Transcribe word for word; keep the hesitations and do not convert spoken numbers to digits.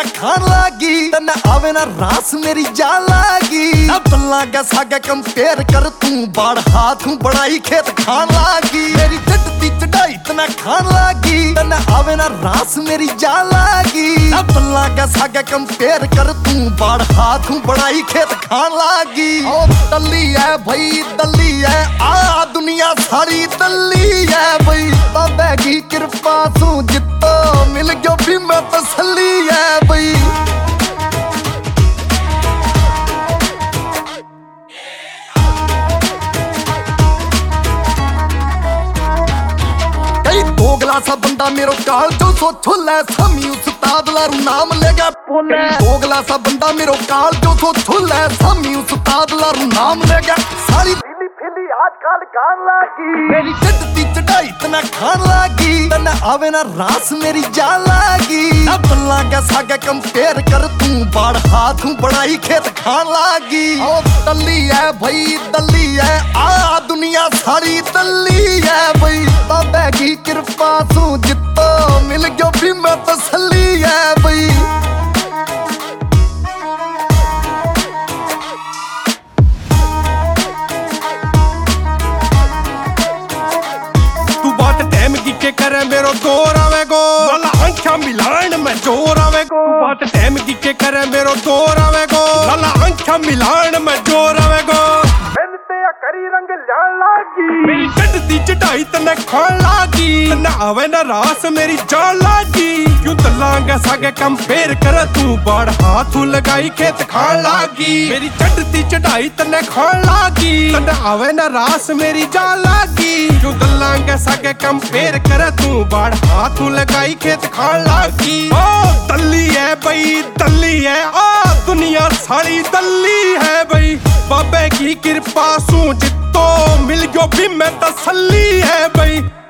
इतना खान लागी तन्ने आवे ना रास मेरी जा लागी। अब लागे सागे कंपेयर कर तू बाढ़ हाथ हूँ बड़ाई खेत खान लागी। मेरी चढ़ती चढ़ाई इतना खान लागी तन्ने आवे ना रास मेरी जा लागी। अब लागे सागे कंपेयर कर तू बाढ़ हाथ हूँ बड़ाई खेत खान लागी। ओ दल्ली है भाई दल्ली है आ दुनिया सारी दल्ली है भाई। बाबे की कृपा सू जितो मिल गयो भी मैं तसल्ली है भाई। दो गिलासा बंदा मेरो काल जो सो छुले सामी उस्ताद लारू नाम लेगा बोले। दो गिलासा बंदा मेरो काल जो सो छुले सामी उस्ताद लारू नाम लेगा। सारी फीली फीली आजकल गान लागी मेरी चढ़ती चढ़ाई इतना खान लागी तन्ने आवे ना रास मेरी जा लागी। अब लागे सागे कंपेयर कर तू बाढ़ हाथ हूँ बड़ाई खेत खान लागी। ओ दल्ली है भाई दल्ली है आ दुनिया सारी दल्ली है भाई। बाबे की कृपा सू जितो मिल गयो भी मैं तसल्ली है भाई। तू बात टाइम की के करे मेरो दौर आवे गो वाला आंखा मिलान में जोर आवे गो। तू बात टाइम की के करे मेरो दौर आवे गो वाला आंखा मिलान में जोर आवे गो। करी रंग लाल लागी मेरी चढ़ती चढ़ाई तन्ने खान लागी। तन्ने आवे ना रास मेरी जान लागी। क्यों तलांगा सागे कंपेयर कर तू बाढ़ हाथ लगाई खेत खान लागी। मेरी चढ़ती चढ़ाई तन्ने खान लागी। तन्ने आवे ना रास मेरी जान लागी। क्यों तलांगा सागे कंपेयर कर तू बाढ़ हाथ लगाई खेत खान लागी। ओ दल्ली है भाई दल्ली है आ दुनिया सारी दल्ली है भाई। बाबे की कृपा सू जितो मिल गयो भी मैं तसल्ली है भाई।